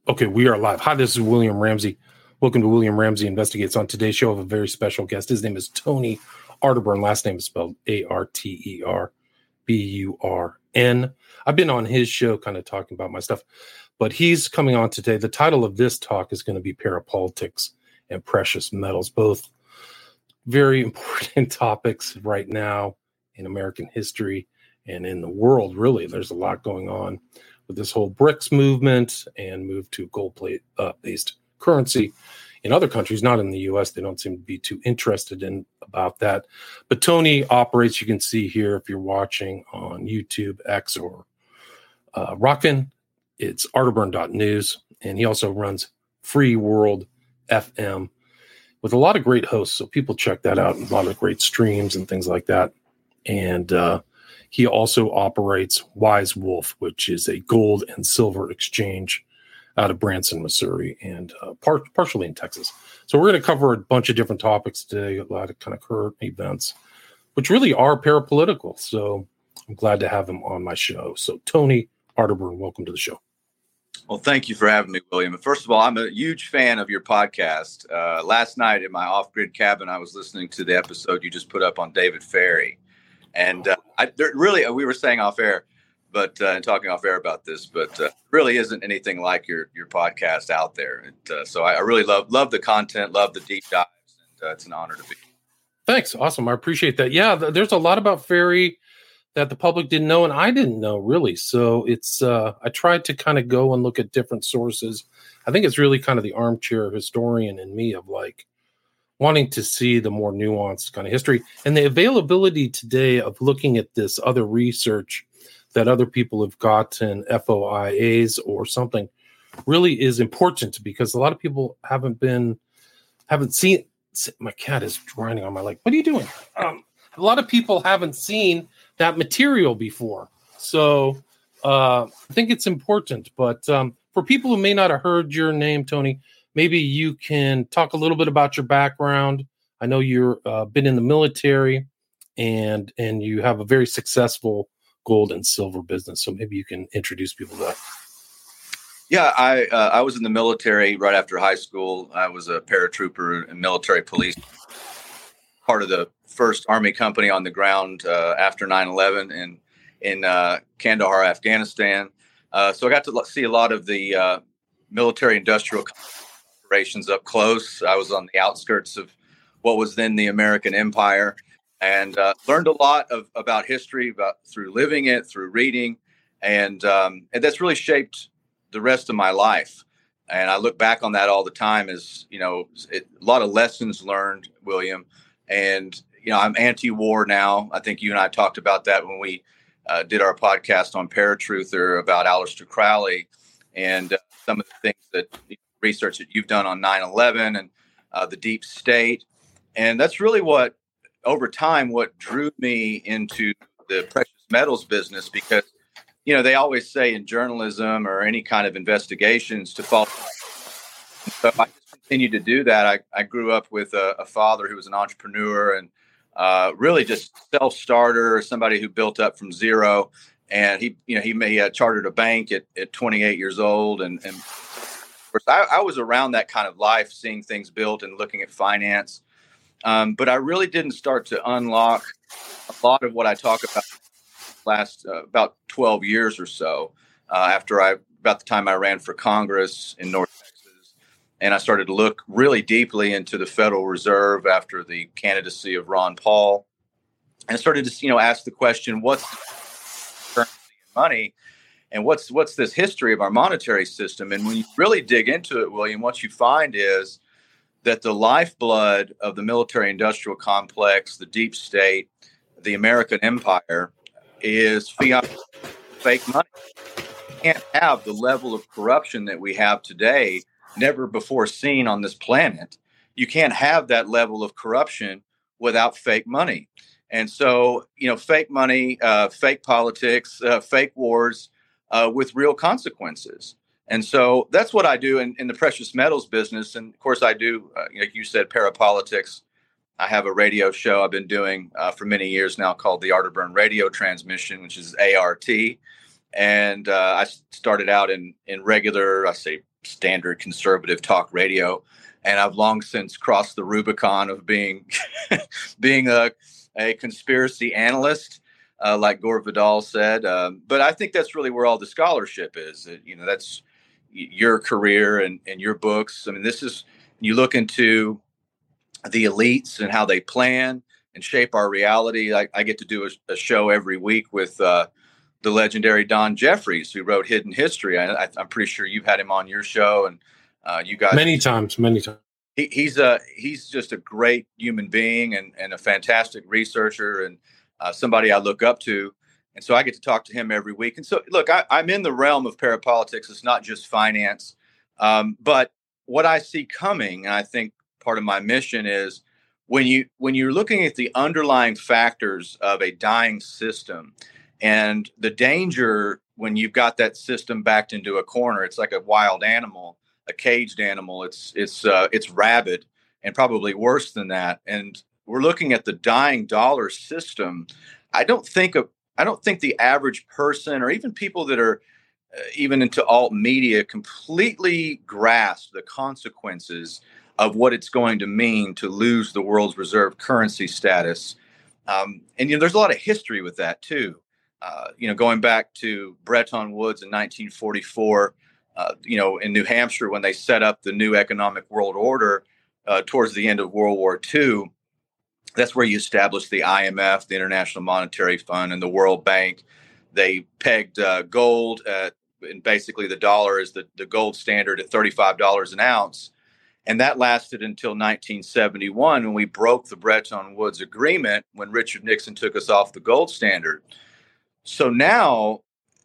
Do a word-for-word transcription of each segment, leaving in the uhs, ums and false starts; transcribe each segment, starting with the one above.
Okay, we are live. Hi, this is William Ramsey. Welcome to William Ramsey Investigates. On today's show, I have a very special guest. His name is Tony Arterburn. Last name is spelled A R T E R B U R N. I've been on his show kind of talking about my stuff, but he's coming on today. The title of this talk is going to be Parapolitics and Precious Metals, both very important topics right now in American history and in the world, really. There's a lot going on with this whole BRICS movement and move to gold-based uh, currency in other countries, not in the U S. They don't seem to be too interested in about that. But Tony operates, you can see here if you're watching on YouTube, X, or uh, Rockfin, it's arterburn dot news. And he also runs Free World F M with a lot of great hosts. So people check that out, and a lot of great streams and things like that. And uh, he also operates Wise Wolf, which is a gold and silver exchange out of Branson, Missouri, and uh, par- partially in Texas. So we're going to cover a bunch of different topics today, a lot of kind of current events, which really are parapolitical. So I'm glad to have him on my show. So Tony Arterburn, welcome to the show. Well, thank you for having me, William. First of all, I'm a huge fan of your podcast. Uh, last night in my off-grid cabin, I was listening to the episode you just put up on David Ferry. And uh, I there really, we were saying off air, but uh, and talking off air about this, but uh, really isn't anything like your your podcast out there. And, uh, so I, I really love love the content, love the deep dives, and uh, it's an honor to be. Thanks, awesome. I appreciate that. Yeah, th- there's a lot about Ferry that the public didn't know, and I didn't know really. So it's uh, I tried to kind of go and look at different sources. I think it's really kind of the armchair historian in me of like wanting to see the more nuanced kind of history and the availability today of looking at this other research that other people have gotten, F O I As or something, really is important because a lot of people haven't been, haven't seen, my cat is grinding on my leg. What are you doing? Um, a lot of people haven't seen that material before. So uh, I think it's important, but um, for people who may not have heard your name, Tony, maybe you can talk a little bit about your background. I know you've uh, been in the military and and you have a very successful gold and silver business. So maybe you can introduce people to that. Yeah, I uh, I was in the military right after high school. I was a paratrooper in military police, part of the first Army company on the ground uh, after nine eleven in, in uh, Kandahar, Afghanistan. Uh, so I got to see a lot of the uh, military industrial operations up close. I was on the outskirts of what was then the American Empire, and uh, learned a lot of about history about through living it, through reading, and um, and that's really shaped the rest of my life. And I look back on that all the time as, you know, it, a lot of lessons learned, William. And you know, I'm anti-war now. I think you and I talked about that when we uh, did our podcast on Paratruther about Aleister Crowley and uh, some of the things that you know, research that you've done on nine eleven and uh, the deep state. And that's really what, over time, what drew me into the precious metals business, because, you know, they always say in journalism or any kind of investigations to follow. So I just continued to do that. I, I grew up with a, a father who was an entrepreneur and uh, really just self-starter, somebody who built up from zero. And he, you know, he may have chartered a bank at, at twenty-eight years old. And, and of course, I, I was around that kind of life, seeing things built and looking at finance. Um, but I really didn't start to unlock a lot of what I talk about last uh, about twelve years or so uh, after I, about the time I ran for Congress in North Texas. And I started to look really deeply into the Federal Reserve after the candidacy of Ron Paul, and started to, you know, ask the question, what's currency and money, and what's what's this history of our monetary system? And when you really dig into it, William, what you find is that the lifeblood of the military industrial complex, the deep state, the American empire, is fiat, fake money. You can't have the level of corruption that we have today, never before seen on this planet. You can't have that level of corruption without fake money. And so, you know, fake money, uh, fake politics, uh, fake wars uh, with real consequences. And so that's what I do in, in the precious metals business. And of course, I do, uh, like you said, parapolitics. I have a radio show I've been doing uh, for many years now called the Arterburn Radio Transmission, which is A R T. And uh, I started out in, in regular, I say standard conservative talk radio. And I've long since crossed the Rubicon of being being a, a conspiracy analyst, uh, like Gore Vidal said. Um, but I think that's really where all the scholarship is. You know, that's your career and, and your books. I mean, this is, you look into the elites and how they plan and shape our reality. I, I get to do a, a show every week with uh, the legendary Don Jeffries, who wrote Hidden History. I, I, I'm pretty sure you've had him on your show, and uh, you guys many times, many times. He, he's a he's just a great human being and, and a fantastic researcher and uh, somebody I look up to. And so I get to talk to him every week. And so, look, I, I'm in the realm of parapolitics. It's not just finance, um, but what I see coming, and I think part of my mission is when you when you're looking at the underlying factors of a dying system and the danger when you've got that system backed into a corner. It's like a wild animal, a caged animal. It's it's uh, it's rabid and probably worse than that. And we're looking at the dying dollar system. I don't think of I don't think the average person or even people that are uh, even into alt media completely grasp the consequences of what it's going to mean to lose the world's reserve currency status. Um, and, you know, there's a lot of history with that, too. Uh, you know, going back to Bretton Woods in nineteen forty-four, uh, you know, in New Hampshire, when they set up the new economic world order uh, towards the end of World War Two, that's where you established the I M F, the International Monetary Fund, and the World Bank. They pegged uh, gold, at, and basically the dollar is the, the gold standard at thirty-five dollars an ounce. And that lasted until nineteen seventy-one, when we broke the Bretton Woods Agreement, when Richard Nixon took us off the gold standard. So now,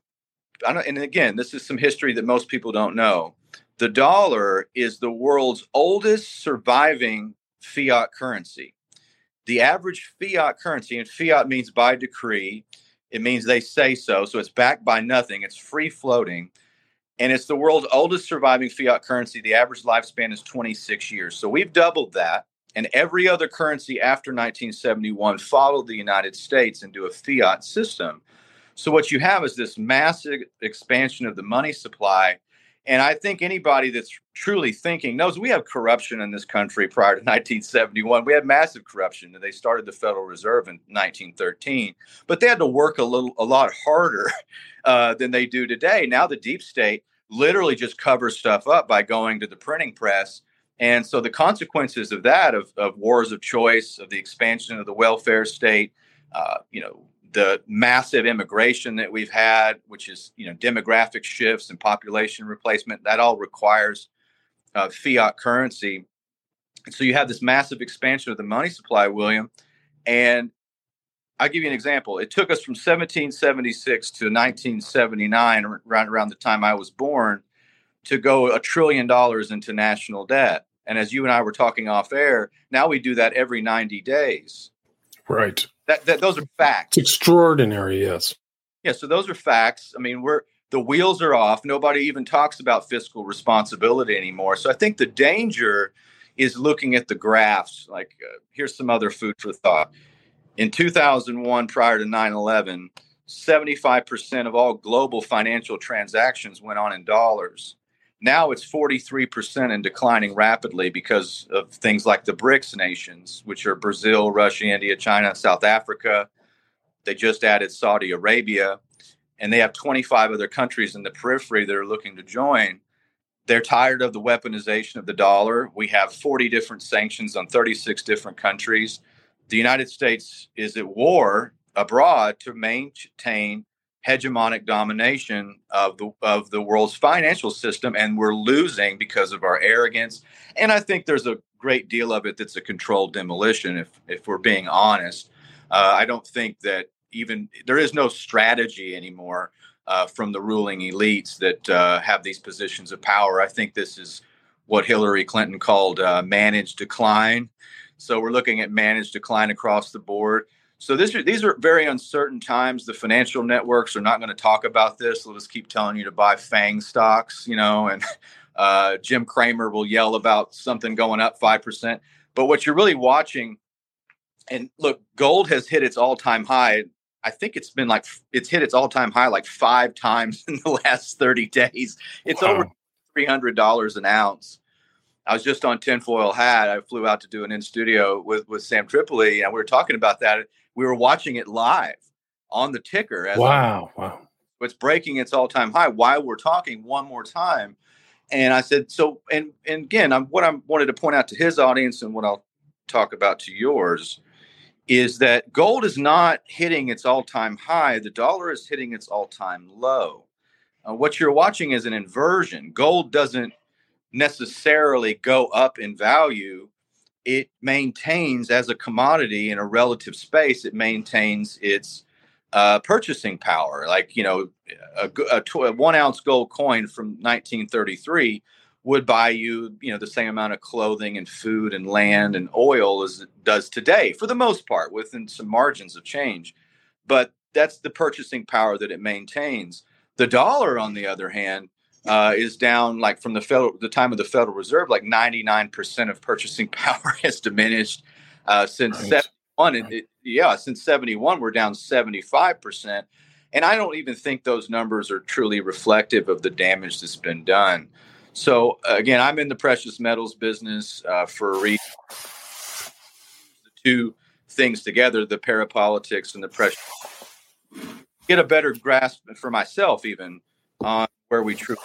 I don't, and again, this is some history that most people don't know. The dollar is the world's oldest surviving fiat currency. The average fiat currency, and fiat means by decree, it means they say so. So it's backed by nothing. It's free floating. And it's the world's oldest surviving fiat currency. The average lifespan is twenty-six years. So we've doubled that. And every other currency after nineteen seventy-one followed the United States into a fiat system. So what you have is this massive expansion of the money supply. And I think anybody that's truly thinking knows we have corruption in this country prior to nineteen seventy-one. We had massive corruption. They started the Federal Reserve in nineteen thirteen, but they had to work a little, a lot harder uh, than they do today. Now the deep state literally just covers stuff up by going to the printing press. And so the consequences of that, of, of wars of choice, of the expansion of the welfare state, uh, you know, the massive immigration that we've had, which is, you know, demographic shifts and population replacement, that all requires uh, fiat currency. And so you have this massive expansion of the money supply, William. And I'll give you an example. It took us from seventeen seventy-six to nineteen seventy-nine, around, around the time I was born, to go a trillion dollars into national debt. And as you and I were talking off air, now we do that every ninety days. Right. That, that those are facts. It's extraordinary, yes. Yeah, so those are facts. I mean, we're the wheels are off. Nobody even talks about fiscal responsibility anymore. So I think the danger is looking at the graphs. Like, uh, here's some other food for thought. In two thousand one, prior to nine eleven, seventy-five percent of all global financial transactions went on in dollars. Now it's forty-three percent and declining rapidly because of things like the BRICS nations, which are Brazil, Russia, India, China, South Africa. They just added Saudi Arabia, and they have twenty-five other countries in the periphery that are looking to join. They're tired of the weaponization of the dollar. We have forty different sanctions on thirty-six different countries. The United States is at war abroad to maintain hegemonic domination of the of the world's financial system, and we're losing because of our arrogance. And I think there's a great deal of it that's a controlled demolition, if if we're being honest. Uh, I don't think that even there is no strategy anymore uh, from the ruling elites that uh, have these positions of power. I think this is what Hillary Clinton called uh, managed decline. So we're looking at managed decline across the board. So this, these are very uncertain times. The financial networks are not going to talk about this. They'll just keep telling you to buy FANG stocks, you know, and uh, Jim Cramer will yell about something going up five percent. But what you're really watching, and look, gold has hit its all-time high. I think it's been like, it's hit its all time high like five times in the last thirty days. It's wow. over three hundred dollars an ounce. I was just on Tinfoil Hat. I flew out to do an in studio with, with Sam Tripoli, and we were talking about that. We were watching it live on the ticker. As wow. I'm, wow. It's breaking its all time high while we're talking one more time. And I said, so, and, and again, I'm, what I wanted to point out to his audience and what I'll talk about to yours is that gold is not hitting its all-time high. The dollar is hitting its all-time low. Uh, what you're watching is an inversion. Gold doesn't necessarily go up in value. It maintains as a commodity in a relative space. It maintains its uh, purchasing power. Like, you know, a, a, a one ounce gold coin from nineteen thirty-three would buy you, you know, the same amount of clothing and food and land and oil as it does today, for the most part, within some margins of change. But that's the purchasing power that it maintains. The dollar, on the other hand, uh, is down, like from the federal, the time of the Federal Reserve, like ninety-nine percent of purchasing power has diminished uh, since right. seventy-one. It, it, yeah, since seventy-one, we're down seventy-five percent. And I don't even think those numbers are truly reflective of the damage that's been done. So, uh, again, I'm in the precious metals business uh, for a reason. The two things together, the parapolitics and the precious, get a better grasp for myself even on where we truly.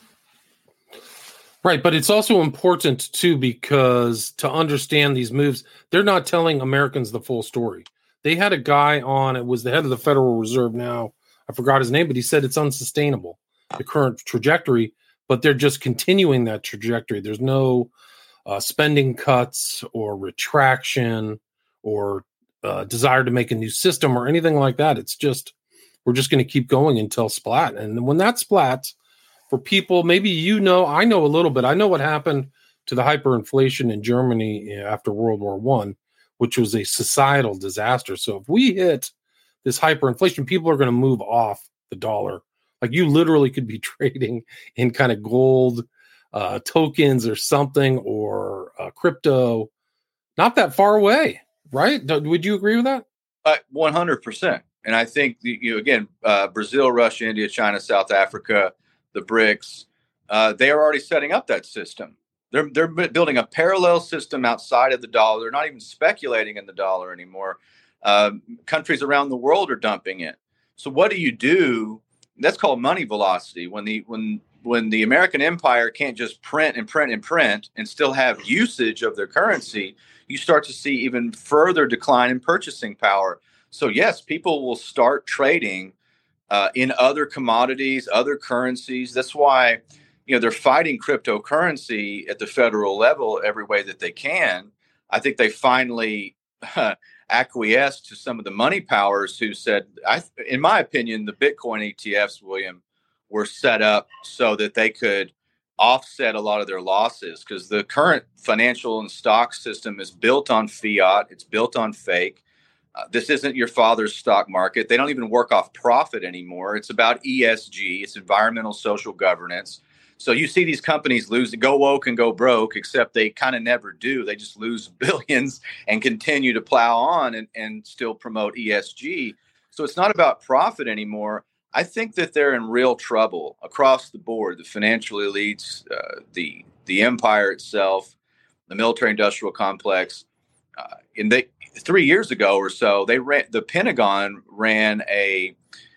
Right, but it's also important, too, because to understand these moves, they're not telling Americans the full story. They had a guy on, it was the head of the Federal Reserve now, I forgot his name, but he said it's unsustainable, the current trajectory. But they're just continuing that trajectory. There's no uh, spending cuts or retraction or uh, desire to make a new system or anything like that. It's just, we're just going to keep going until splat. And when that splats, for people, maybe you know, I know a little bit. I know what happened to the hyperinflation in Germany after World War One, which was a societal disaster. So if we hit this hyperinflation, people are going to move off the dollar. Like you literally could be trading in kind of gold uh, tokens or something or uh, crypto, not that far away, right? Would you agree with that? Uh, one hundred percent. And I think, you know, again, uh, Brazil, Russia, India, China, South Africa, the BRICS, uh, they are already setting up that system. They're, they're building a parallel system outside of the dollar. They're not even speculating in the dollar anymore. Uh, countries around the world are dumping it. So what do you do? That's called money velocity. When the when when the American empire can't just print and print and print and still have usage of their currency, you start to see even further decline in purchasing power. So yes, people will start trading uh, in other commodities, other currencies. That's why, you know, they're fighting cryptocurrency at the federal level every way that they can. I think they finally uh, acquiesced to some of the money powers who said, I, in my opinion, the Bitcoin E T Fs, William, were set up so that they could offset a lot of their losses, because the current financial and stock system is built on fiat. It's built on fake. Uh, this isn't your father's stock market. They don't even work off profit anymore. It's about E S G. It's environmental social governance. So you see these companies lose, go woke and go broke, except they kind of never do. They just lose billions and continue to plow on and, and still promote E S G. So it's not about profit anymore. I think that they're in real trouble across the board. The financial elites, uh, the the empire itself, the military-industrial complex. Uh, and they three years ago or so, they ran the Pentagon ran a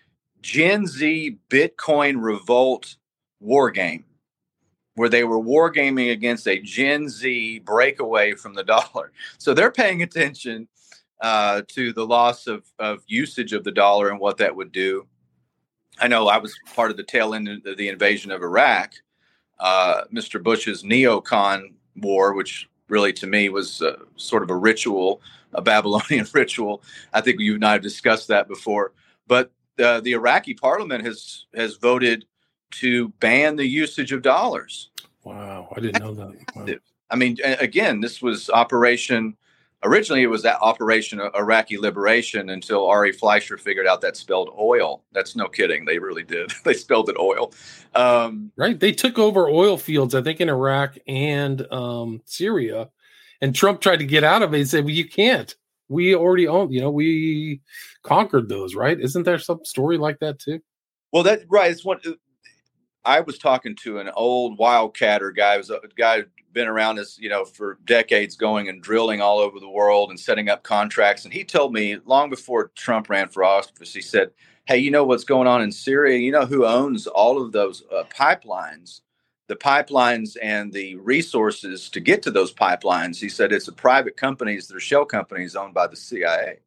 Gen Z Bitcoin revolt war game, where they were wargaming against a Gen Z breakaway from the dollar. So they're paying attention uh, to the loss of, of usage of the dollar and what that would do. I know I was part of the tail end of the invasion of Iraq, uh, Mister Bush's neocon war, which really to me was uh, sort of a ritual, a Babylonian ritual. I think you and I have discussed that before. But uh, the Iraqi parliament has has voted to ban the usage of dollars. Wow, I didn't know that. Wow. I mean, again, this was Operation, originally it was that Operation Iraqi Liberation, until Ari Fleischer figured out that spelled oil. That's no kidding. They really did. They spelled it oil. Um, right. They took over oil fields, I think, in Iraq and um, Syria. And Trump tried to get out of it. He said, well, you can't. we already own, you know, we conquered those, right? Isn't there some story like that too? Well, that right. It's one. I was talking to an old wildcatter guy. It was a guy who'd been around us, you know, for decades, going and drilling all over the world and setting up contracts. And he told me long before Trump ran for office, he said, "Hey, you know what's going on in Syria? You know who owns all of those uh, pipelines, the pipelines and the resources to get to those pipelines?" He said it's a private companies, they're shell companies owned by the C I A.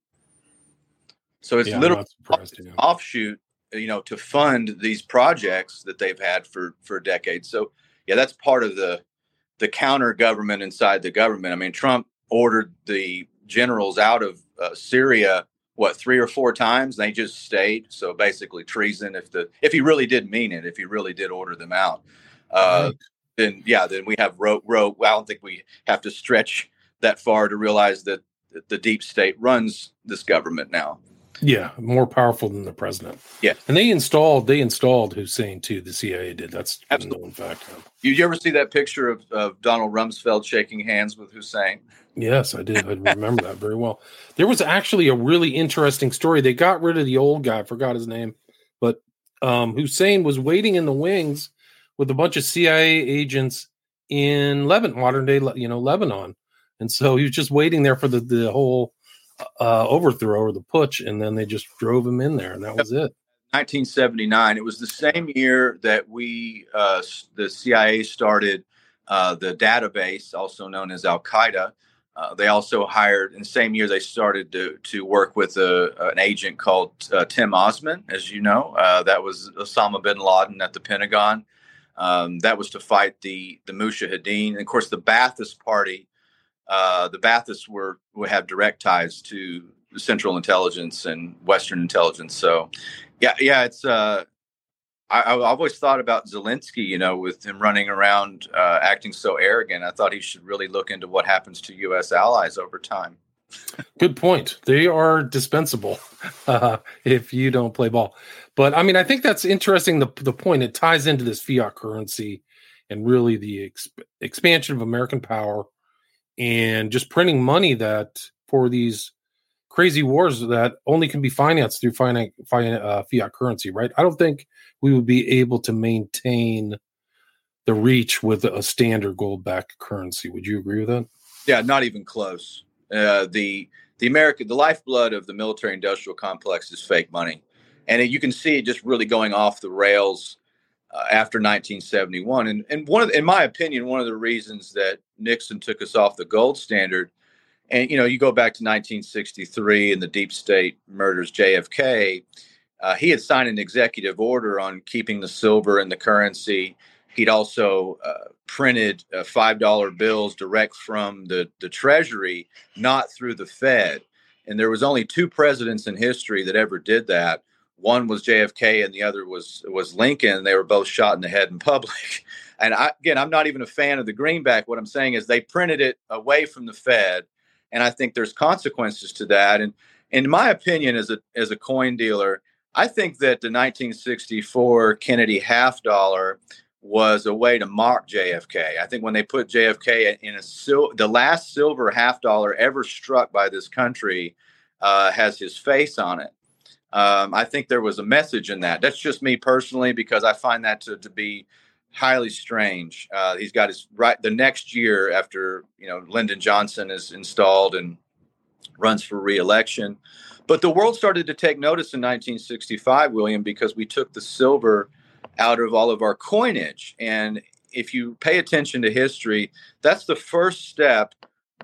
So it's Yeah, literally yeah. offshoot, you know, to fund these projects that they've had for, for decades. So, yeah, that's part of the the counter government inside the government. I mean, Trump ordered the generals out of uh, Syria, what, three or four times? They just stayed. So basically treason. If the if he really did mean it, if he really did order them out, uh, right. then yeah, then we have row row. Well, I don't think we have to stretch that far to realize that the deep state runs this government now. Yeah, more powerful than the president. Yeah, and they installed they installed Hussein too. The C I A did. That's a known fact. Did you ever see that picture of, of Donald Rumsfeld shaking hands with Hussein? Yes, I did. I remember that very well. There was actually a really interesting story. They got rid of the old guy. I forgot his name, but um, Hussein was waiting in the wings with a bunch of C I A agents in Lebanon, modern day, you know, Lebanon, and so he was just waiting there for the the whole. Uh, overthrow or the putsch, and then they just drove him in there, and that was it. nineteen seventy-nine. It was the same year that we, uh, the C I A started uh, the database, also known as Al Qaeda. Uh, they also hired in the same year they started to to work with a, an agent called uh, Tim Osman, as you know. Uh, that was Osama bin Laden at the Pentagon. Um, that was to fight the the Mujahideen, and of course the Ba'athist Party. Uh, the Baathists were would have direct ties to Central Intelligence and Western Intelligence. So, yeah, yeah, it's. Uh, I, I've always thought about Zelensky, you know, with him running around uh, acting so arrogant. I thought he should really look into what happens to U S allies over time. Good point. They are dispensable uh, if you don't play ball. But I mean, I think that's interesting. The the point it ties into this fiat currency and really the exp- expansion of American power. And just printing money that for these crazy wars that only can be financed through finan- finan- uh, fiat currency, right? I don't think we would be able to maintain the reach with a standard gold-backed currency. Would you agree with that? Yeah, not even close. Uh, the the American, the lifeblood of the military-industrial complex is fake money, and it, you can see it just really going off the rails. Uh, after nineteen seventy-one. And, and one of the, in my opinion, one of the reasons that Nixon took us off the gold standard, and, you know, you go back to nineteen sixty-three and the deep state murders J F K, uh, he had signed an executive order on keeping the silver in the currency. He'd also uh, printed uh, five dollar bills direct from the, the Treasury, not through the Fed. And there was only two presidents in history that ever did that. One was J F K and the other was was Lincoln. They were both shot in the head in public. And I, again, I'm not even a fan of the greenback. What I'm saying is they printed it away from the Fed. And I think there's consequences to that. And in my opinion, as a as a coin dealer, I think that the nineteen sixty-four Kennedy half dollar was a way to mock J F K. I think when they put J F K in a sil- the last silver half dollar ever struck by this country uh, has his face on it. Um, I think there was a message in that. That's just me personally, because I find that to, to be highly strange. Uh, he's got his right the next year after, you know, Lyndon Johnson is installed and runs for re-election. But the world started to take notice in nineteen sixty-five, William, because we took the silver out of all of our coinage. And if you pay attention to history, that's the first step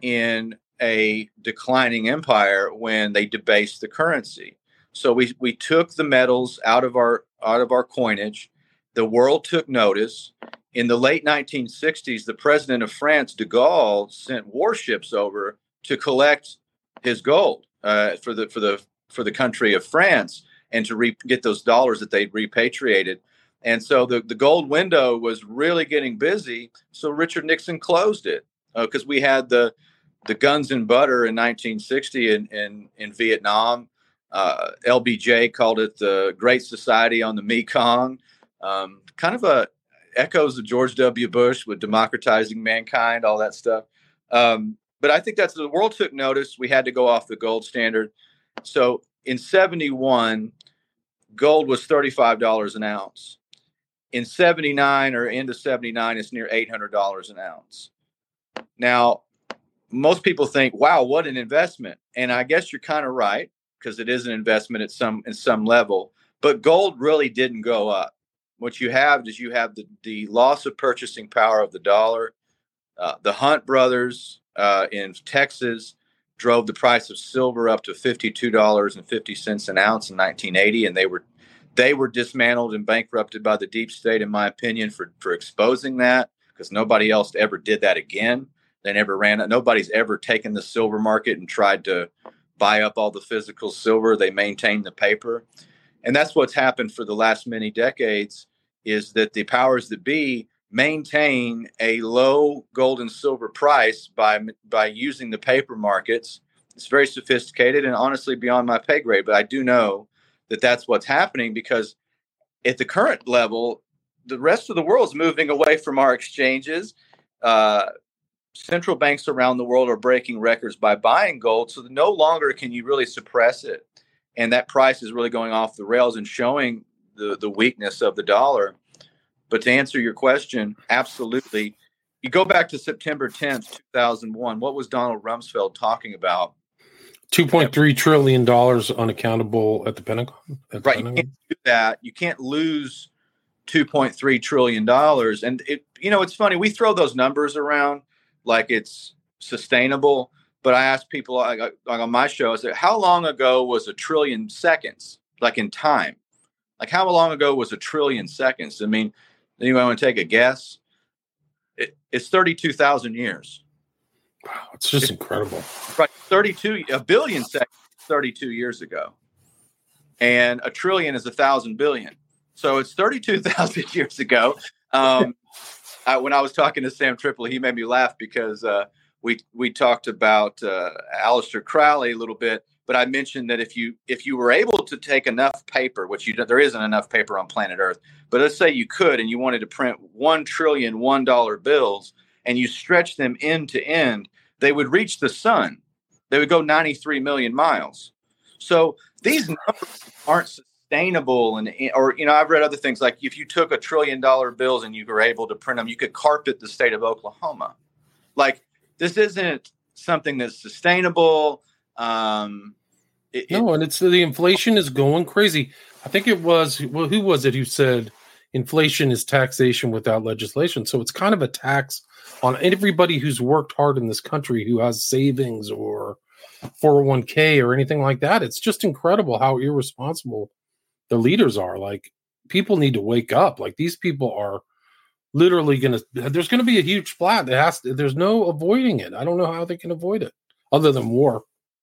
in a declining empire when they debased the currency. So we we took the metals out of our out of our coinage. The world took notice. In the late nineteen sixties, the president of France, de Gaulle, sent warships over to collect his gold uh, for the for the for the country of France and to re- get those dollars that they'd repatriated. And so the, the gold window was really getting busy. So Richard Nixon closed it because uh, we had the the guns and butter in nineteen sixty in in, in Vietnam. Uh, L B J called it the Great Society on the Mekong. Um, kind of a echoes of George W. Bush with democratizing mankind, all that stuff. Um, but I think that's the world took notice. We had to go off the gold standard. So in seventy-one, gold was thirty-five dollars an ounce. In seventy-nine or into seventy-nine, it's near eight hundred dollars an ounce. Now, most people think, wow, what an investment. And I guess you're kind of right, because it is an investment at some in some level. But gold really didn't go up. What you have is you have the, the loss of purchasing power of the dollar. Uh, the Hunt brothers uh, in Texas drove the price of silver up to fifty-two dollars and fifty cents an ounce in nineteen eighty, and they were they were dismantled and bankrupted by the deep state, in my opinion, for for exposing that, because nobody else ever did that again. They never ran it. Nobody's ever taken the silver market and tried to buy up all the physical silver. They maintained the paper. And that's what's happened for the last many decades, is that the powers that be maintain a low gold and silver price by by using the paper markets. It's very sophisticated and honestly beyond my pay grade, but I do know that that's what's happening, because at the current level, the rest of the world is moving away from our exchanges. Uh, central banks around the world are breaking records by buying gold, so that no longer can you really suppress it. And that price is really going off the rails and showing the, the weakness of the dollar. But to answer your question, absolutely. You go back to September tenth, two thousand one. What was Donald Rumsfeld talking about? two point three trillion dollars unaccountable at the Pentagon. At the right. Pentagon. You can't do that. You can't lose two point three trillion dollars. And, it, you know, it's funny. We throw those numbers around like it's sustainable. But I ask people like, like on my show, I said, how long ago was a trillion seconds, like in time? Like how long ago was a trillion seconds? I mean, anyone want to take a guess? It, it's thirty-two thousand years. Wow, it's just it's, incredible. Right, thirty-two, a billion seconds, thirty-two years ago. And a trillion is a thousand billion. So it's thirty-two thousand years ago. Um, I, when I was talking to Sam Tripoli, he made me laugh because uh, we we talked about uh, Aleister Crowley a little bit, but I mentioned that if you if you were able to take enough paper, which you there isn't enough paper on planet Earth, but let's say you could, and you wanted to print one trillion one dollar bills, and you stretch them end to end, they would reach the sun. They would go ninety-three million miles. So these numbers aren't sustainable, and or you know I've read other things like if you took a trillion dollar bills and you were able to print them, you could carpet the state of Oklahoma. Like this isn't something that's sustainable. Um, it, no, and it's the inflation is going crazy. I think it was well, who was it who said inflation is taxation without legislation? So it's kind of a tax on everybody who's worked hard in this country, who has savings or four oh one k or anything like that. It's just incredible how irresponsible the leaders are. Like people need to wake up. Like these people are literally going to, there's going to be a huge splat. That has to, there's no avoiding it. I don't know how they can avoid it other than war.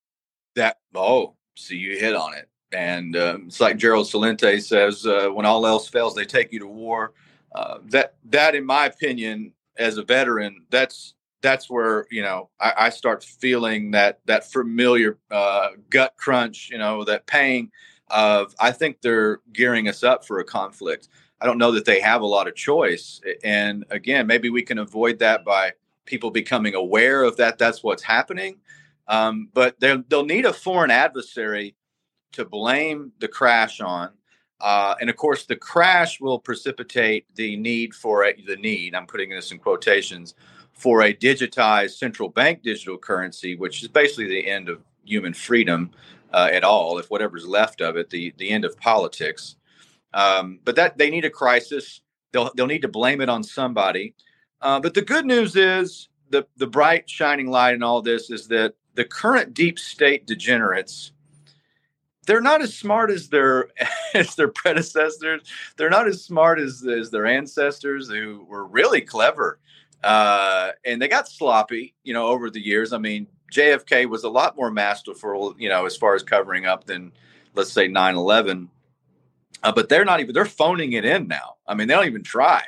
That, oh, so you hit on it. And um, it's like Gerald Celente says, uh, when all else fails, they take you to war. Uh, that, that, in my opinion, as a veteran, that's, that's where, you know, I, I start feeling that, that familiar uh, gut crunch, you know, that pain of, I think they're gearing us up for a conflict. I don't know that they have a lot of choice. And again, maybe we can avoid that by people becoming aware of that. That's what's happening. Um, but they'll need a foreign adversary to blame the crash on. Uh, and of course, the crash will precipitate the need for a, the need, I'm putting this in quotations, for a digitized central bank digital currency, which is basically the end of human freedom uh, at all, if whatever's left of it, the, the end of politics. Um, but that they need a crisis. They'll they'll need to blame it on somebody. Uh, but the good news is the the bright shining light in all this is that the current deep state degenerates, they're not as smart as their as their predecessors. They're not as smart as, as their ancestors who were really clever. Uh, and they got sloppy, you know, over the years. I mean, J F K was a lot more masterful, you know, as far as covering up than, let's say, nine eleven. Uh, but they're not even, they're phoning it in now. I mean, they don't even try.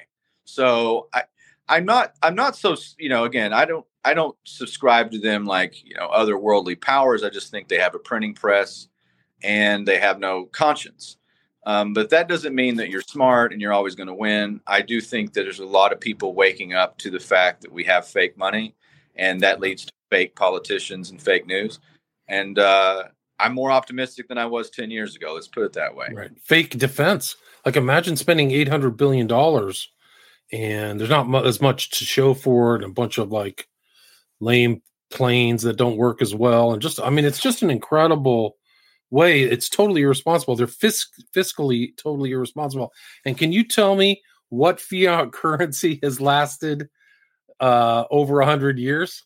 So I, I'm not, I'm not so, you know, again, I don't, I don't subscribe to them like, you know, other worldly powers. I just think they have a printing press and they have no conscience. Um, but that doesn't mean that you're smart and you're always going to win. I do think that there's a lot of people waking up to the fact that we have fake money, and that leads to fake politicians and fake news. And uh, I'm more optimistic than I was ten years ago. Let's put it that way. Right. Fake defense. Like imagine spending eight hundred billion dollars and there's not mu- as much to show for it. And a bunch of like lame planes that don't work as well. And just, I mean, it's just an incredible way. It's totally irresponsible. They're fisc- fiscally totally irresponsible. And can you tell me what fiat currency has lasted uh, over a hundred years?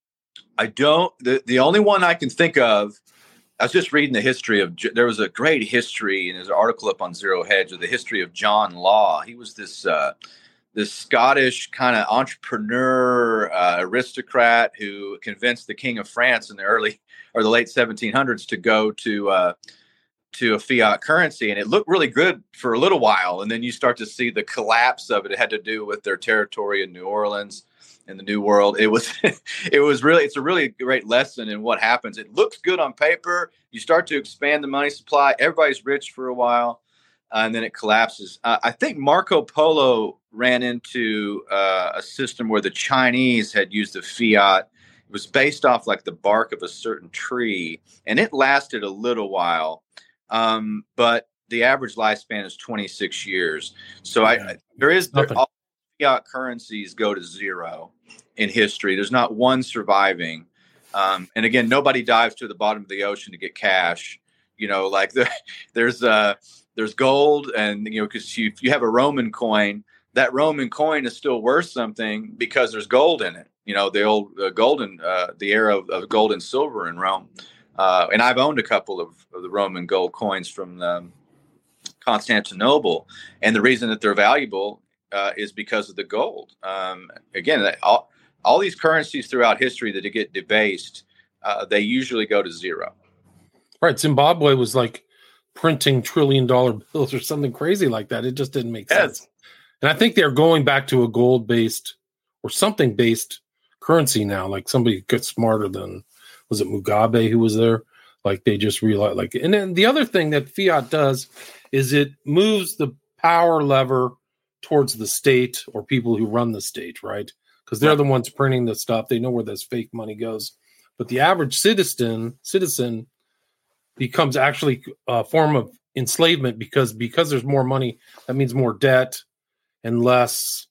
I don't. The, the only one I can think of, I was just reading the history of, there was a great history, and there's an article up on Zero Hedge of the history of John Law. He was this uh, this Scottish kind of entrepreneur, uh, aristocrat who convinced the King of France in the early or the late seventeen hundreds to go to uh, to a fiat currency. And it looked really good for a little while. And then you start to see the collapse of it. It had to do with their territory in New Orleans. In the New World, it was, it was really, it's a really great lesson in what happens. It looks good on paper. You start to expand the money supply. Everybody's rich for a while, uh, and then it collapses. Uh, I think Marco Polo ran into uh, a system where the Chinese had used the fiat. It was based off like the bark of a certain tree, and it lasted a little while. Um, but the average lifespan is twenty-six years. So yeah, I, there is, there, all fiat currencies go to zero in history. There's not one surviving. Um, and again, nobody dives to the bottom of the ocean to get cash. You know, like the, there's uh, there's gold, and you know, because you, if you have a Roman coin, that Roman coin is still worth something because there's gold in it. You know, the old uh, golden, uh, the era of, of gold and silver in Rome. Uh, and I've owned a couple of, of the Roman gold coins from um, Constantinople, and the reason that they're valuable uh, is because of the gold. Um, again, all all these currencies throughout history that get debased, uh, they usually go to zero. Right. Zimbabwe was like printing trillion dollar bills or something crazy like that. It just didn't make yes. sense. And I think they're going back to a gold based or something based currency now. Like somebody gets smarter than, was it Mugabe who was there? Like they just realized like, and then the other thing that fiat does is it moves the power lever towards the state or people who run the state, right? Because they're the ones printing the stuff. They know where this fake money goes. But the average citizen citizen becomes actually a form of enslavement because because there's more money, that means more debt and less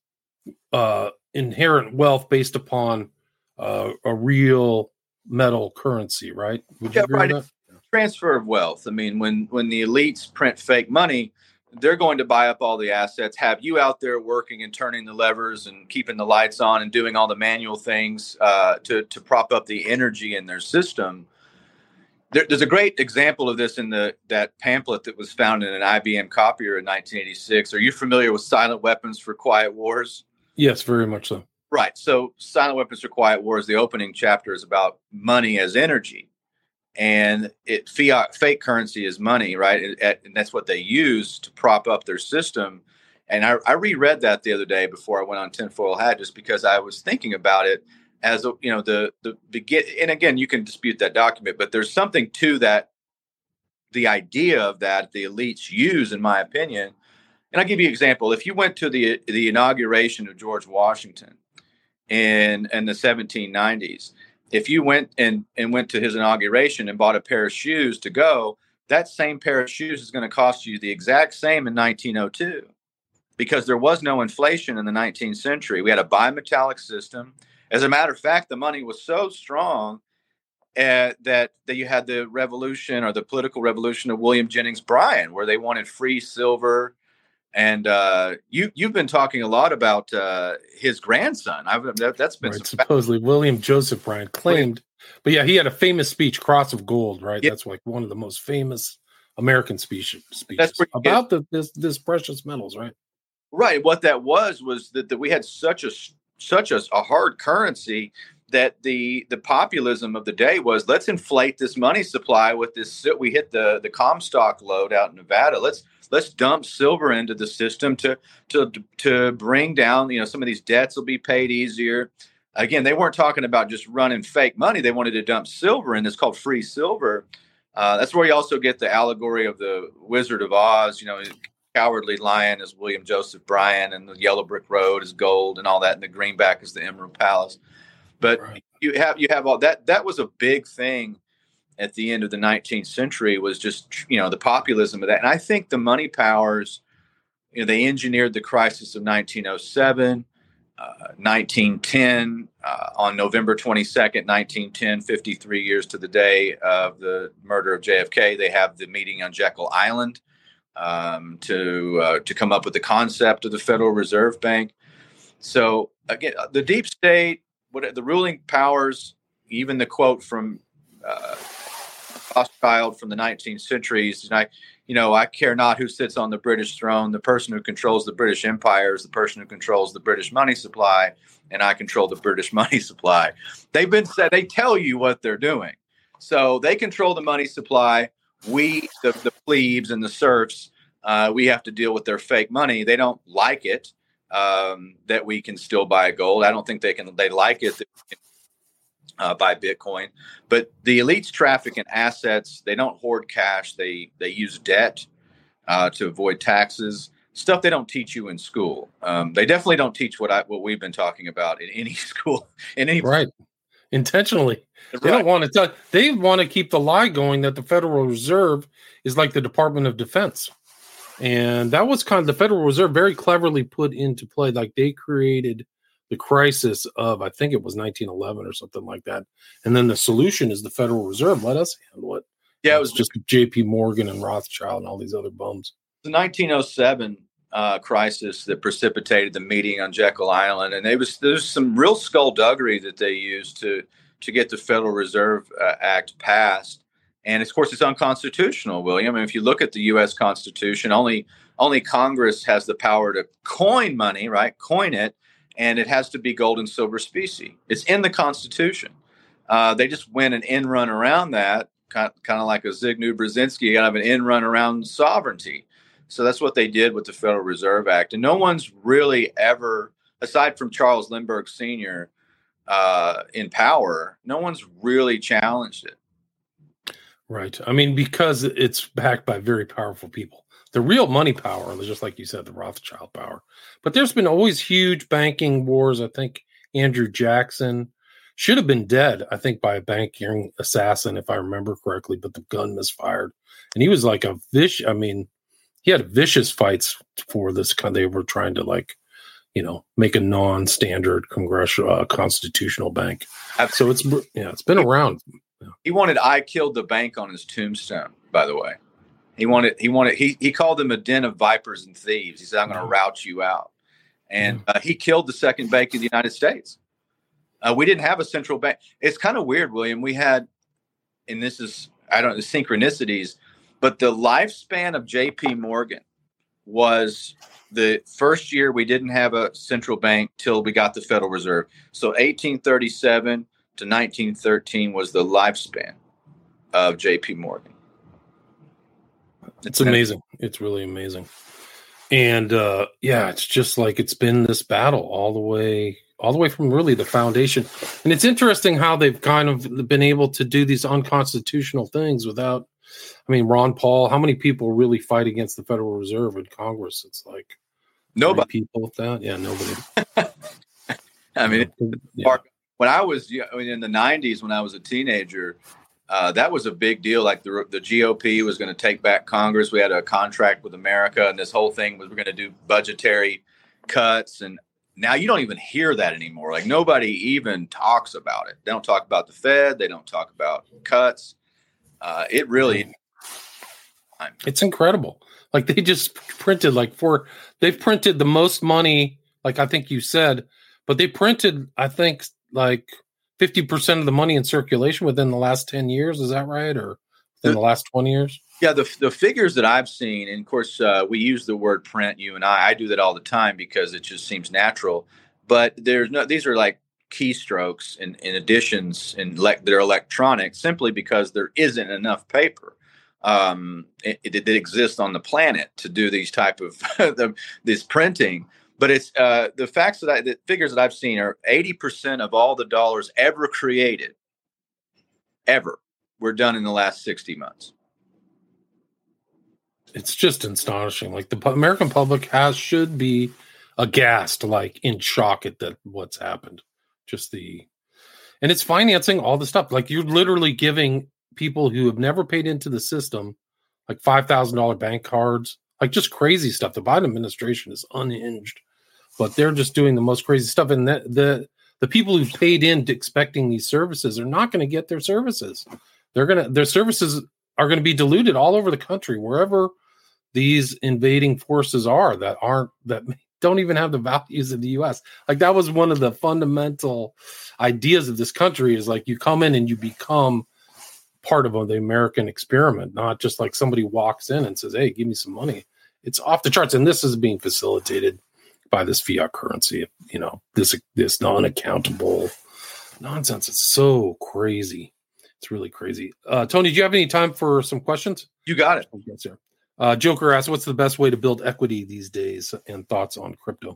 uh, inherent wealth based upon uh, a real metal currency, right? Would you yeah, agree right. with that? Transfer of wealth. I mean, when when the elites print fake money, they're going to buy up all the assets, have you out there working and turning the levers and keeping the lights on and doing all the manual things uh, to, to prop up the energy in their system. There, there's a great example of this in the that pamphlet that was found in an I B M copier in nineteen eighty-six. Are you familiar with Silent Weapons for Quiet Wars? Yes, very much so. Right. So Silent Weapons for Quiet Wars, the opening chapter is about money as energy. And it fiat fake currency is money, right? It, it, and that's what they use to prop up their system. And I, I reread that the other day before I went on Tinfoil Hat, just because I was thinking about it as a, you know the the begin. And again, you can dispute that document, but there's something to that. The idea of that the elites use, in my opinion. And I'll give you an example. If you went to the the inauguration of George Washington in in the seventeen nineties. If you went and, and went to his inauguration and bought a pair of shoes to go, that same pair of shoes is going to cost you the exact same in nineteen oh two because there was no inflation in the nineteenth century. We had a bimetallic system. As a matter of fact, the money was so strong uh, that, that you had the revolution or the political revolution of William Jennings Bryan, where they wanted free silver. And uh, you, you've been talking a lot about uh, his grandson. I've, that, that's been right, supposedly William Joseph Bryan claimed. But yeah, he had a famous speech, Cross of Gold, right? Yeah. That's like one of the most famous American speech, speeches about the, this, this precious metals, right? Right. What that was was that, that we had such a such a, a hard currency that the the populism of the day was, let's inflate this money supply with this. We hit the the Comstock lode out in Nevada. Let's let's dump silver into the system to to to bring down, you know, some of these debts will be paid easier. Again, they weren't talking about just running fake money. They wanted to dump silver in. It's called free silver. Uh, that's where you also get the allegory of the Wizard of Oz. You know, Cowardly Lion is William Joseph Bryan, and the Yellow Brick Road is gold, and all that, and the greenback is the Emerald Palace. But right. you have you have all that. That was a big thing at the end of the nineteenth century, was just, you know, the populism of that. And I think the money powers, you know, they engineered the crisis of nineteen oh seven, uh, nineteen ten, uh, on November twenty-second, nineteen ten, fifty-three years to the day of the murder of J F K. They have the meeting on Jekyll Island um, to uh, to come up with the concept of the Federal Reserve Bank. So again, the deep state, what the ruling powers, even the quote from uh, Rothschild from the nineteenth centuries, and I, you know, I care not who sits on the British throne. The person who controls the British Empire is the person who controls the British money supply, and I control the British money supply. They've been said. They tell you what they're doing, so they control the money supply. We, the, the plebes and the serfs, uh, we have to deal with their fake money. They don't like it um, that we can still buy gold. I don't think they can. They like it that we can uh, buy Bitcoin. But the elites traffic in assets. They don't hoard cash. They they use debt uh, to avoid taxes. Stuff they don't teach you in school. Um, they definitely don't teach what I what we've been talking about in any school. In any right. Intentionally. Right. They don't want to tell. They want to keep the lie going that the Federal Reserve is like the Department of Defense, and that was kind of the Federal Reserve very cleverly put into play. Like they created the crisis of, I think it was nineteen eleven or something like that, and then the solution is the Federal Reserve. Let us handle it. Yeah, it was just J P Morgan and Rothschild and all these other bums. The nineteen oh seven uh, crisis that precipitated the meeting on Jekyll Island, and it was there's some real skullduggery that they used to. to get the Federal Reserve uh, Act passed. And of course, it's unconstitutional, William. And if you look at the U S Constitution, only only Congress has the power to coin money, right? Coin it. And it has to be gold and silver specie. It's in the Constitution. Uh, they just went an end run around that, kind of, kind of like a Zygmunt Brzezinski, kind of an end run around sovereignty. So that's what they did with the Federal Reserve Act. And no one's really ever, aside from Charles Lindbergh Senior, Uh, in power, no one's really challenged it. Right. I mean, because it's backed by very powerful people. The real money power, just like you said, the Rothschild power. But there's been always huge banking wars. I think Andrew Jackson should have been dead, I think, by a banking assassin, if I remember correctly, but the gun misfired. And he was like a vicious, I mean, he had vicious fights for this kind. They were trying to like, you know, make a non-standard congressional uh, constitutional bank. So it's yeah, it's been around. Yeah. He wanted "I killed the bank" on his tombstone. By the way, he wanted he wanted he he called them a den of vipers and thieves. He said, "I'm going to rout you out," and uh, he killed the second bank of the United States. Uh, we didn't have a central bank. It's kind of weird, William. We had, and this is I don't know synchronicities, but the lifespan of J P Morgan was. The first year we didn't have a central bank till we got the Federal Reserve. So eighteen thirty-seven to nineteen thirteen was the lifespan of J P Morgan. It's, it's amazing. It's really amazing. And uh, yeah, it's just like it's been this battle all the way, all the way from really the foundation. And it's interesting how they've kind of been able to do these unconstitutional things without, I mean, Ron Paul, how many people really fight against the Federal Reserve in Congress? It's like nobody. People with that, yeah, nobody. I mean, yeah. When I was I mean, in the nineties, when I was a teenager, uh, that was a big deal. Like the the G O P was going to take back Congress. We had a contract with America, and this whole thing was we're going to do budgetary cuts. And now you don't even hear that anymore. Like nobody even talks about it. They don't talk about the Fed. They don't talk about cuts. Uh, it really, it's incredible. Like they just printed like for, they've printed the most money, like I think you said, but they printed, I think like fifty percent of the money in circulation within the last ten years. Is that right? Or in the last twenty years? Yeah. The, the figures that I've seen, and of course uh, we use the word print, you and I, I do that all the time because it just seems natural, but there's no, these are like keystrokes and, and additions and le- they're electronic simply because there isn't enough paper um, it, it, that exists on the planet to do these type of the, this printing. But it's uh, the facts that I, the figures that I've seen are eighty percent of all the dollars ever created, ever, were done in the last sixty months. It's just astonishing. Like the American public has should be aghast, like in shock at that what's happened. Just the And it's financing all the stuff. Like you're literally giving people who have never paid into the system like five thousand dollars bank cards, like just crazy stuff. The Biden administration is unhinged, but they're just doing the most crazy stuff. And that, the the people who paid in to expecting these services are not going to get their services. They're going to, their services are going to be diluted all over the country, wherever these invading forces are that aren't, that don't even have the values of the U S. Like that was one of the fundamental ideas of this country, is like you come in and you become part of the American experiment, not just like somebody walks in and says, hey, give me some money. It's off the charts. And this is being facilitated by this fiat currency, you know, this, this non-accountable nonsense. It's so crazy. It's really crazy. Uh, Tony, do you have any time for some questions? You got it. Yes, sir. Uh, Joker asks, what's the best way to build equity these days, and thoughts on crypto?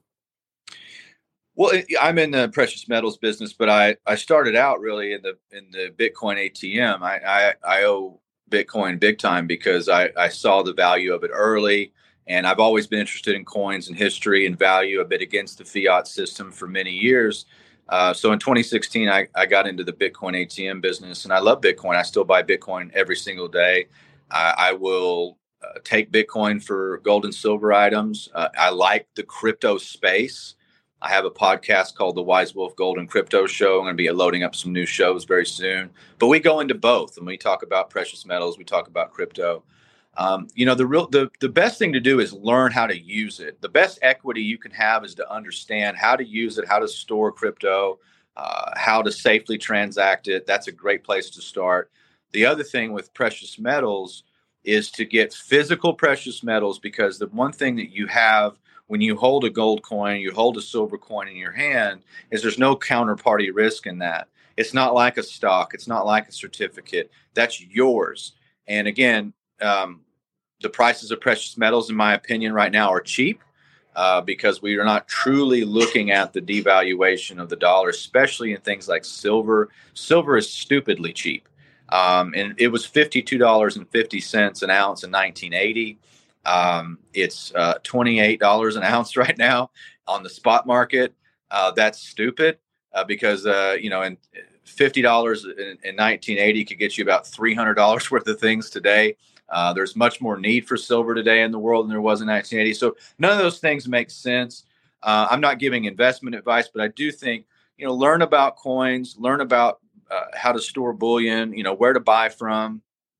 Well, I'm in the precious metals business, but I, I started out really in the in the Bitcoin A T M. I, I, I owe Bitcoin big time because I, I saw the value of it early, and I've always been interested in coins and history and value. I've been against the fiat system for many years. Uh, so in twenty sixteen, I, I got into the Bitcoin A T M business, and I love Bitcoin. I still buy Bitcoin every single day. I, I will uh, take Bitcoin for gold and silver items. Uh, I like the crypto space. I have a podcast called the Wise Wolf Gold and Crypto Show. I'm going to be loading up some new shows very soon. But we go into both, and we talk about precious metals. We talk about crypto. Um, you know, the real the, the best thing to do is learn how to use it. The best equity you can have is to understand how to use it, how to store crypto, uh, how to safely transact it. That's a great place to start. The other thing with precious metals is to get physical precious metals, because the one thing that you have when you hold a gold coin, you hold a silver coin in your hand, is there's no counterparty risk in that. It's not like a stock. It's not like a certificate. That's yours. And again, um, the prices of precious metals, in my opinion, right now are cheap uh, because we are not truly looking at the devaluation of the dollar, especially in things like silver. Silver is stupidly cheap. Um, and it was fifty-two dollars and fifty cents an ounce in nineteen eighty. Um, it's uh, twenty-eight dollars an ounce right now on the spot market. Uh, that's stupid uh, because, uh, you know, and fifty dollars in, in nineteen eighty could get you about three hundred dollars worth of things today. Uh, there's much more need for silver today in the world than there was in nineteen eighty. So none of those things make sense. Uh, I'm not giving investment advice, but I do think, you know, learn about coins, learn about uh, how to store bullion, you know, where to buy from.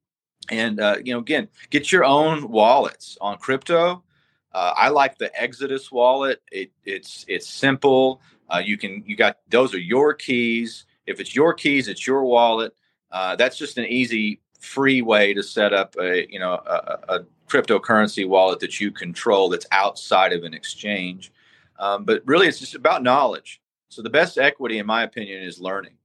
And, uh, you know, again, get your own wallets on crypto. Uh, I like the Exodus wallet. It, it's it's simple. Uh, you can you got those are your keys. If it's your keys, it's your wallet. Uh, that's just an easy, free way to set up a you know a, a cryptocurrency wallet that you control that's outside of an exchange. Um, but really, it's just about knowledge. So the best equity, in my opinion, is learning.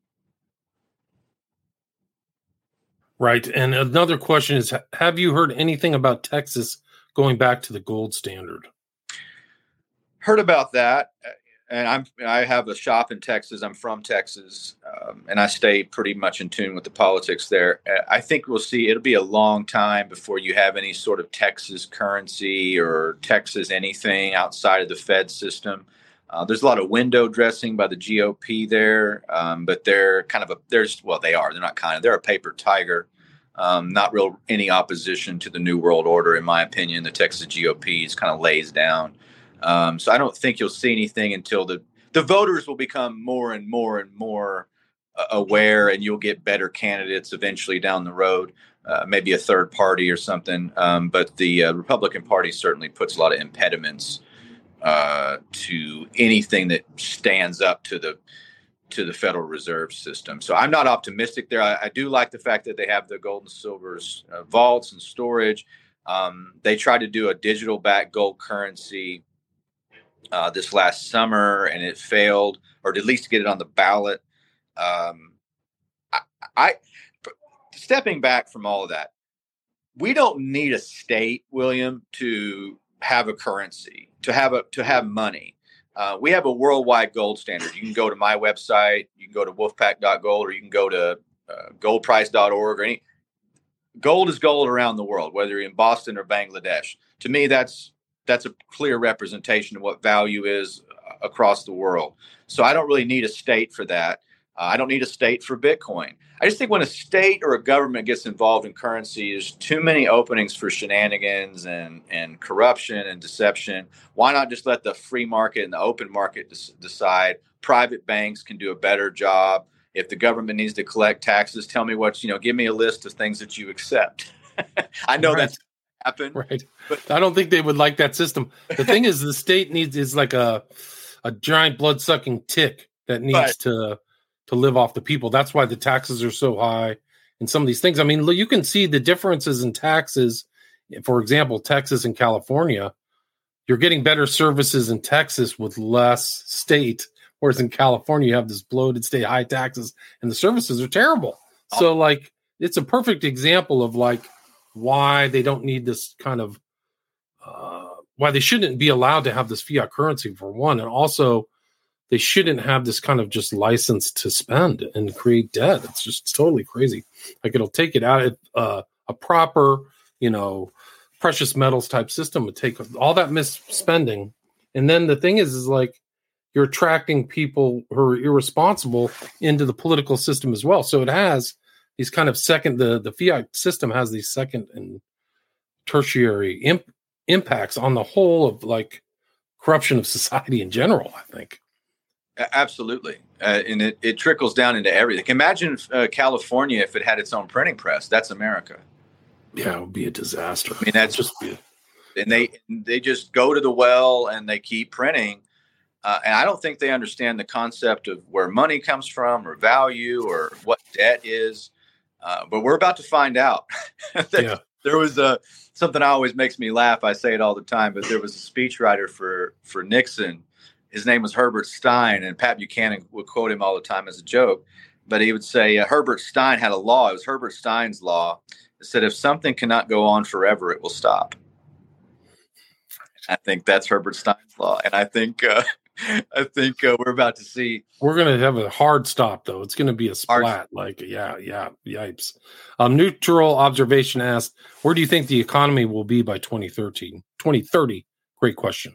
Right. And another question is, have you heard anything about Texas going back to the gold standard? Heard about that. And I'm, I have a shop in Texas. I'm from Texas, um, and I stay pretty much in tune with the politics there. I think we'll see. It'll be a long time before you have any sort of Texas currency or Texas anything outside of the Fed system. Uh, there's a lot of window dressing by the G O P there, um, but they're kind of a, there's, well, they are, they're not kind of, they're a paper tiger, um, not real any opposition to the New World Order, in my opinion. The Texas G O P is kind of lays down. Um, so I don't think you'll see anything until the, the voters will become more and more and more uh, aware, and you'll get better candidates eventually down the road, uh, maybe a third party or something. Um, but the uh, Republican Party certainly puts a lot of impediments uh, to anything that stands up to the to the Federal Reserve System. So I'm not optimistic there. I, I do like the fact that they have the gold and silver uh, vaults and storage. Um, they tried to do a digital backed gold currency uh, this last summer, and it failed, or at least get it on the ballot. Um, I, I stepping back from all of that, we don't need a state, William, to have a currency, to have a to have money. Uh, we have a worldwide gold standard. You can go to my website, you can go to wolfpack dot gold, or you can go to uh, gold price dot org. Or any gold is gold around the world, whether you're in Boston or Bangladesh. To me, that's that's a clear representation of what value is across the world. So I don't really need a state for that. Uh, I don't need a state for Bitcoin. I just think when a state or a government gets involved in currency, there's too many openings for shenanigans and, and corruption and deception. Why not just let the free market and the open market des- decide? Private banks can do a better job. If the government needs to collect taxes, tell me what, you know, give me a list of things that you accept. I know Right. that's happen. Right. But I don't think they would like that system. The thing is, the state needs is like a a giant blood sucking tick that needs Right. to to live off the people. That's why the taxes are so high and some of these things. I mean, you can see the differences in taxes. For example, Texas and California, you're getting better services in Texas with less state, whereas in California, you have this bloated state, high taxes, and the services are terrible. So, like, it's a perfect example of like why they don't need this kind of uh, why they shouldn't be allowed to have this fiat currency, for one, and also they shouldn't have this kind of just license to spend and create debt. It's just totally crazy. Like, it'll take it out of uh, a proper, you know, precious metals type system would take all that misspending. And then the thing is, is like, you're attracting people who are irresponsible into the political system as well. So it has these kind of second, the, the fiat system has these second and tertiary imp, impacts on the whole of like corruption of society in general, I think. Absolutely. Uh, and it, it trickles down into everything. Imagine uh, California, if it had its own printing press. That's America. Yeah, it would be a disaster. I mean, that's just be a, and they they just go to the well and they keep printing. Uh, and I don't think they understand the concept of where money comes from or value or what debt is. Uh, but we're about to find out. there, yeah. there was a something that always makes me laugh. I say it all the time, but there was a speechwriter for for Nixon. His name was Herbert Stein, and Pat Buchanan would quote him all the time as a joke. But he would say uh, Herbert Stein had a law. It was Herbert Stein's law. It said if something cannot go on forever, it will stop. I think that's Herbert Stein's law, and I think uh, I think uh, we're about to see. We're going to have a hard stop, though. It's going to be a splat. Hard. Like, yeah, yeah, yipes. Um, neutral observation asked, where do you think the economy will be by twenty thirteen, twenty thirty? Great question.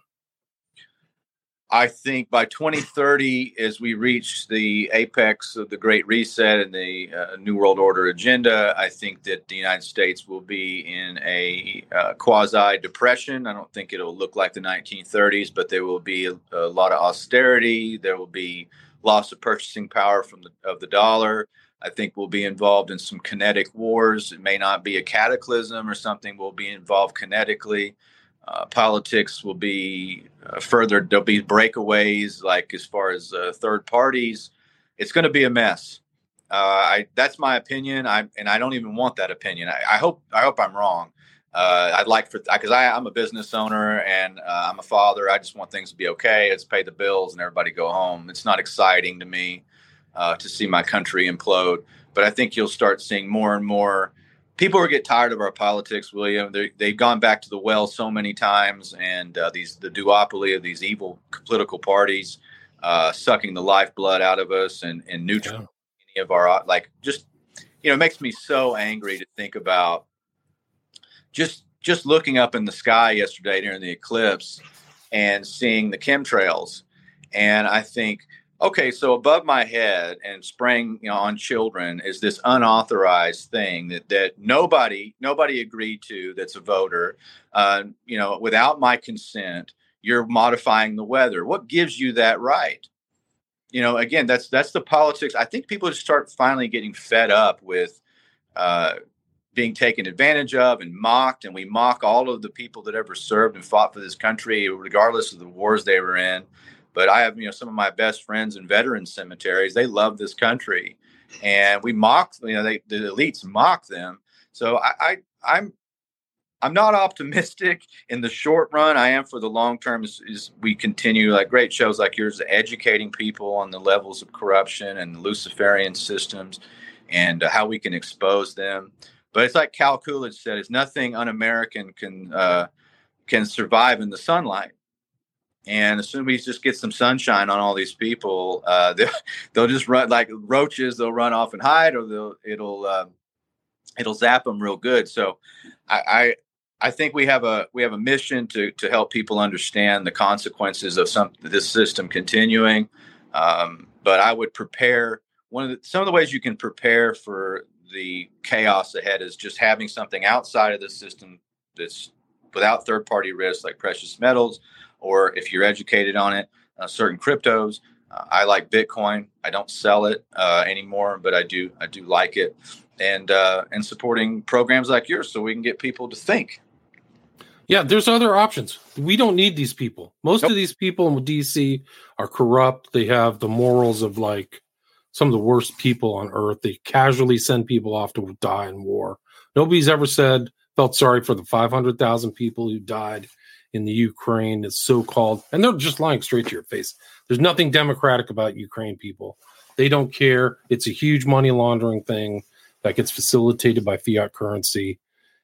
I think by twenty thirty, as we reach the apex of the Great Reset and the uh, New World Order agenda, I think that the United States will be in a uh, quasi-depression. I don't think it'll look like the nineteen thirties, but there will be a, a lot of austerity. There will be loss of purchasing power from the, of the dollar. I think we'll be involved in some kinetic wars. It may not be a cataclysm or something. We'll be involved kinetically. Uh, politics will be uh, further. There'll be breakaways, like as far as uh, third parties. It's going to be a mess. Uh, I that's my opinion. I and I don't even want that opinion. I, I hope I hope I'm wrong. Uh, I'd like for because I'm a business owner and uh, I'm a father. I just want things to be okay. Let's pay the bills and everybody go home. It's not exciting to me uh, to see my country implode. But I think you'll start seeing more and more. People are get tired of our politics, William. They, they've gone back to the well so many times, and uh, these the duopoly of these evil political parties uh, sucking the lifeblood out of us and, and neutral yeah. any of our like just you know it makes me so angry to think about just just looking up in the sky yesterday during the eclipse and seeing the chemtrails, and I think. Okay, so above my head and spraying you know, on children is this unauthorized thing that, that nobody nobody agreed to. That's a voter. Uh, you know, without my consent, you're modifying the weather. What gives you that right? You know, again, that's that's the politics. I think people just start finally getting fed up with uh, being taken advantage of and mocked, and we mock all of the people that ever served and fought for this country, regardless of the wars they were in. But I have, you know, some of my best friends in veteran cemeteries. They love this country, and we mock, you know, they, the elites mock them. So I, I, I'm, I'm not optimistic in the short run. I am for the long term. Is, is we continue like great shows like yours, educating people on the levels of corruption and the Luciferian systems, and uh, how we can expose them. But it's like Cal Coolidge said: "It's nothing un-American can uh, can survive in the sunlight." And as soon as we just get some sunshine on all these people, uh, they'll, they'll just run like roaches. They'll run off and hide, or they'll it'll uh, it'll zap them real good. So, I, I I think we have a we have a mission to to help people understand the consequences of some this system continuing. Um, but I would prepare one of the, some of the ways you can prepare for the chaos ahead is just having something outside of the system that's without third-party risk, like precious metals, or if you're educated on it, uh, certain cryptos. Uh, I like Bitcoin. I don't sell it uh, anymore, but I do I do like it, and uh, and supporting programs like yours so we can get people to think. Yeah, there's other options. We don't need these people. Most Nope. of these people in D C are corrupt. They have the morals of like some of the worst people on earth. They casually send people off to die in war. Nobody's ever said, felt sorry for the five hundred thousand people who died in the Ukraine. It's so-called, and they're just lying straight to your face. There's nothing democratic about Ukraine people. They don't care. It's a huge money laundering thing that gets facilitated by fiat currency.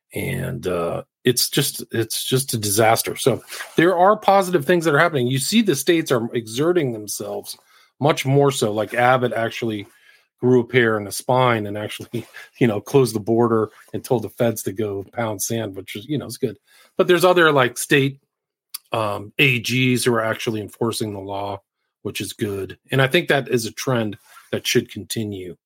And uh, it's just it's just a disaster. So there are positive things that are happening. You see the states are exerting themselves much more so. Like Abbott actually grew a pair in a spine and actually, you know, closed the border and told the feds to go pound sand, which is, you know, it's good. But there's other like state um, A Gs who are actually enforcing the law, which is good. And I think that is a trend that should continue.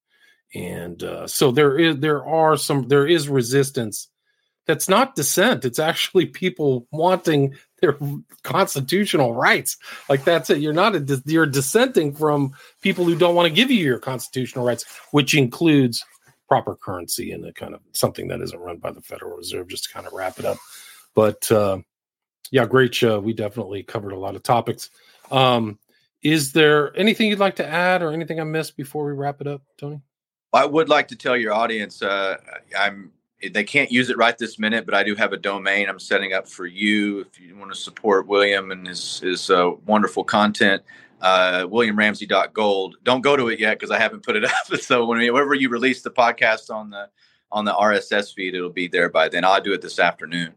And uh, so there is there are some there is resistance. That's not dissent. It's actually people wanting their constitutional rights. Like that's it. You're not a, you're dissenting from people who don't want to give you your constitutional rights, which includes proper currency and a kind of something that isn't run by the Federal Reserve, just to kind of wrap it up. But uh, yeah, great show. We definitely covered a lot of topics. Um, is there anything you'd like to add or anything I missed before we wrap it up, Tony? I would like to tell your audience, uh, I'm they can't use it right this minute, but I do have a domain I'm setting up for you. If you want to support William and his, his uh, wonderful content, uh, william ramsey dot gold. Don't go to it yet because I haven't put it up. So whenever you release the podcast on the on the R S S feed, it'll be there by then. I'll do it this afternoon.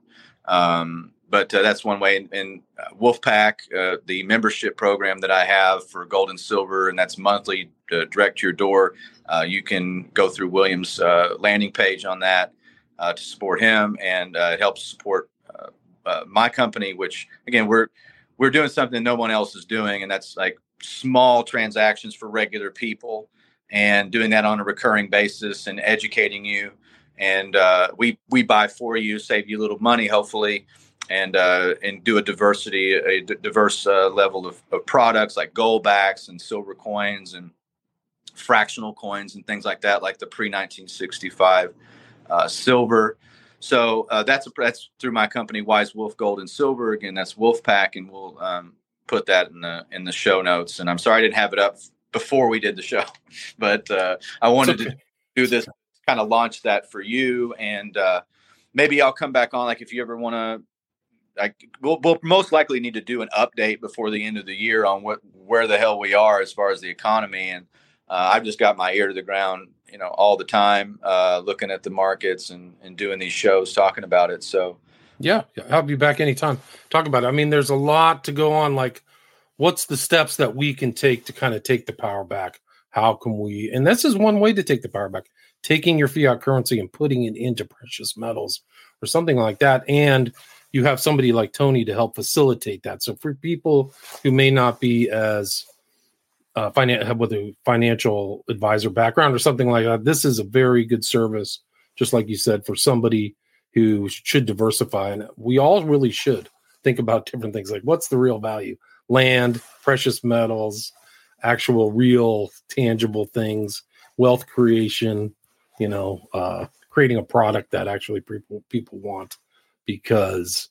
Um, but uh, that's one way. And, and uh, Wolfpack, uh, the membership program that I have for gold and silver, and that's monthly, uh, direct to your door. Uh, you can go through William's uh, landing page on that. Uh, to support him, and uh, it helps support uh, uh, my company, which again we're we're doing something no one else is doing, and that's like small transactions for regular people, and doing that on a recurring basis and educating you. And uh, we we buy for you, save you a little money, hopefully, and uh, and do a diversity, a d- diverse uh, level of, of products like gold backs and silver coins and fractional coins and things like that, like the pre nineteen sixty-five. Uh, silver. So uh, that's a, that's through my company, Wise Wolf Gold and Silver. Again, that's Wolfpack, and we'll um, put that in the in the show notes. And I'm sorry I didn't have it up before we did the show, but uh, I wanted okay. to do this, kind of launch that for you. And uh, maybe I'll come back on. Like if you ever want to, like we'll, we'll most likely need to do an update before the end of the year on what where the hell we are as far as the economy. And uh, I've just got my ear to the ground, you know, all the time, uh, looking at the markets and, and doing these shows, talking about it. So, yeah, I'll be back anytime. Talk about it. I mean, there's a lot to go on. Like, what's the steps that we can take to kind of take the power back? How can we? And this is one way to take the power back: taking your fiat currency and putting it into precious metals or something like that. And you have somebody like Tony to help facilitate that. So for people who may not be as Uh, finan- with a financial advisor background or something like that, this is a very good service, just like you said, for somebody who should diversify. And we all really should think about different things, like what's the real value? Land, precious metals, actual real tangible things, wealth creation, you know, uh, creating a product that actually people people want. Because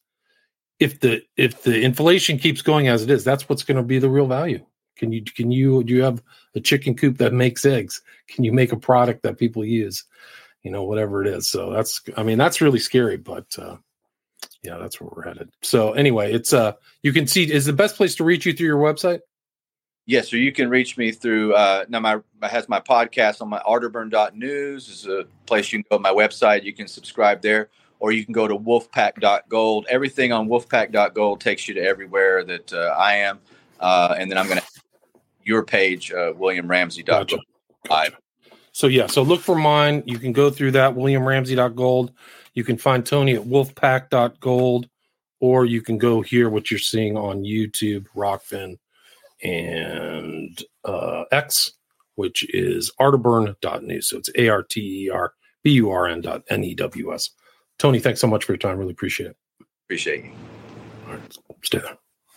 if the if the inflation keeps going as it is, that's what's going to be the real value. Can you, can you, do you have a chicken coop that makes eggs? Can you make a product that people use? You know, whatever it is. So that's, I mean, that's really scary, but uh, yeah, that's where we're headed. So anyway, it's, uh, you can see, is the best place to reach you through your website? Yes, so you can reach me through, uh, now my, I has my podcast on my arterburn dot news is a place you can go to my website. You can subscribe there, or you can go to wolfpack dot gold. Everything on wolfpack dot gold takes you to everywhere that uh, I am. Uh, and then I'm going to your page, uh, william ramsey dot gold. Gotcha. Gotcha. So, yeah, so look for mine. You can go through that, william ramsey dot gold. You can find Tony at wolfpack dot gold, or you can go here, what you're seeing on YouTube, Rockfin, and uh, X, which is arterburn dot news. So it's A R T E R B U R N dot N E W S. Tony, thanks so much for your time. Really appreciate it. Appreciate you. All right, stay there.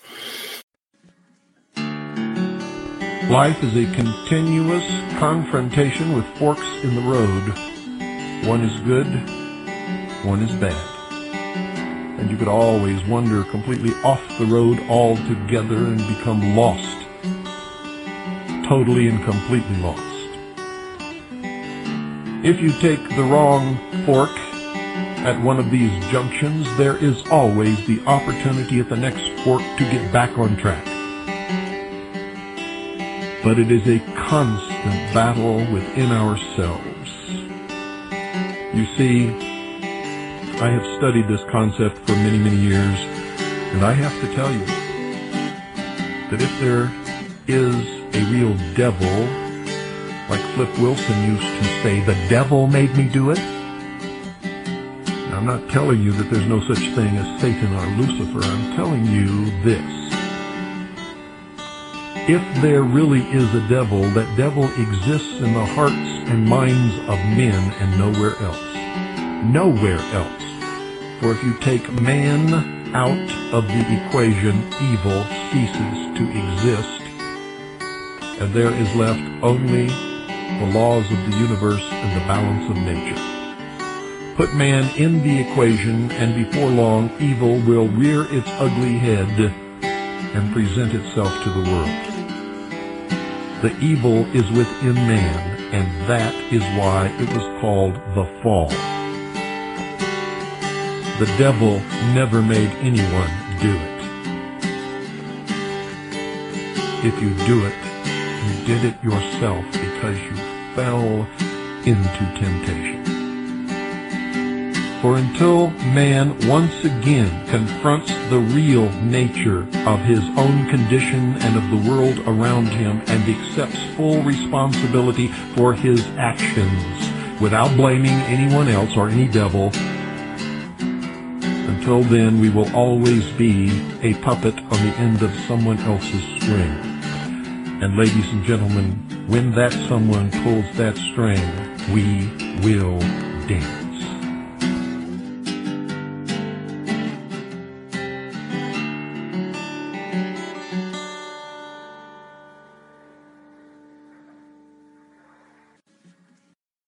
Life is a continuous confrontation with forks in the road. One is good, one is bad. And you could always wander completely off the road altogether and become lost. Totally and completely lost. If you take the wrong fork at one of these junctions, there is always the opportunity at the next fork to get back on track. But it is a constant battle within ourselves. You see, I have studied this concept for many, many years, and I have to tell you that if there is a real devil, like Flip Wilson used to say, the devil made me do it. Now, I'm not telling you that there's no such thing as Satan or Lucifer. I'm telling you this. If there really is a devil, that devil exists in the hearts and minds of men and nowhere else. Nowhere else. For if you take man out of the equation, evil ceases to exist, and there is left only the laws of the universe and the balance of nature. Put man in the equation, and before long, evil will rear its ugly head and present itself to the world. The evil is within man, and that is why it was called the fall. The devil never made anyone do it. If you do it, you did it yourself because you fell into temptation. For until man once again confronts the real nature of his own condition and of the world around him and accepts full responsibility for his actions without blaming anyone else or any devil, until then we will always be a puppet on the end of someone else's string. And ladies and gentlemen, when that someone pulls that string, we will dance.